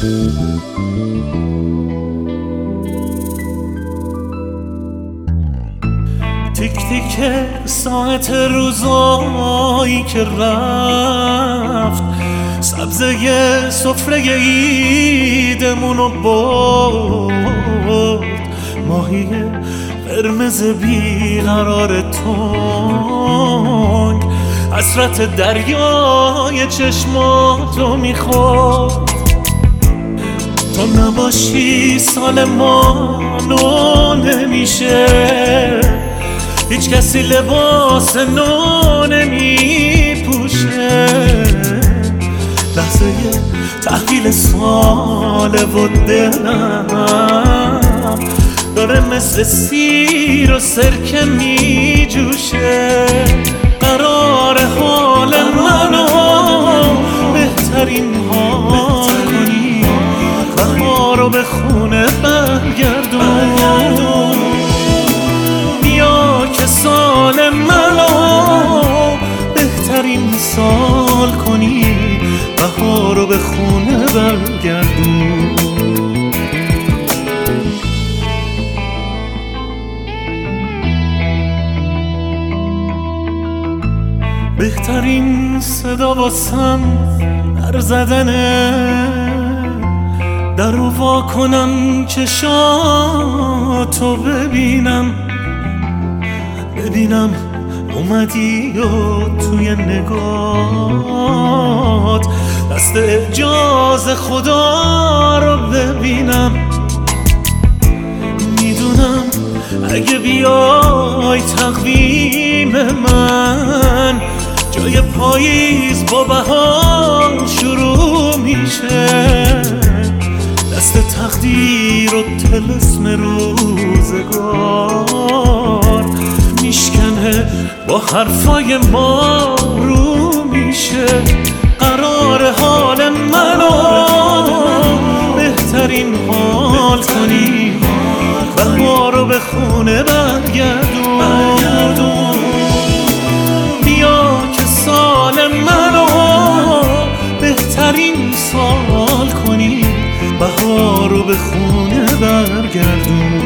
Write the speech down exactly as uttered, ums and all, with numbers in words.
تیک تیک ساعت روزایی که رفت، سبزه سفره عیدمونو برد. ماهی قرمز بیقرار تنگ حسرت دریای چشماتو میخورد. تو نباشی سال ما نو نمیشه، هیچ کسی لباس نو نمیپوشه. لحظه تحویل ساله و دلم داره مثل سیر و سرکه میجوشه. قرار حال منو بهترین حال کنی، بهارو به خونه برگردون. بیا که سال منو بهترین سال کنی، بهارو به خونه برگردون. بهترین صدا واسم در زدنه، در رو وا کنم چشاتو ببینم، ببینم اومدی و توی نگات دست اجاز خدا رو ببینم. میدونم اگه بیای تقویم من، جای پاییز با بهار شروع میشه. دست تقدیر و طلسم روزگار میشکنه، با حرفای ما رو میشه. قرار حال منو بهترین حال کنی، بهارو به خونه برگردون. بیا که سال منو بهترین سال کنی، بهارو به خونه برگردون.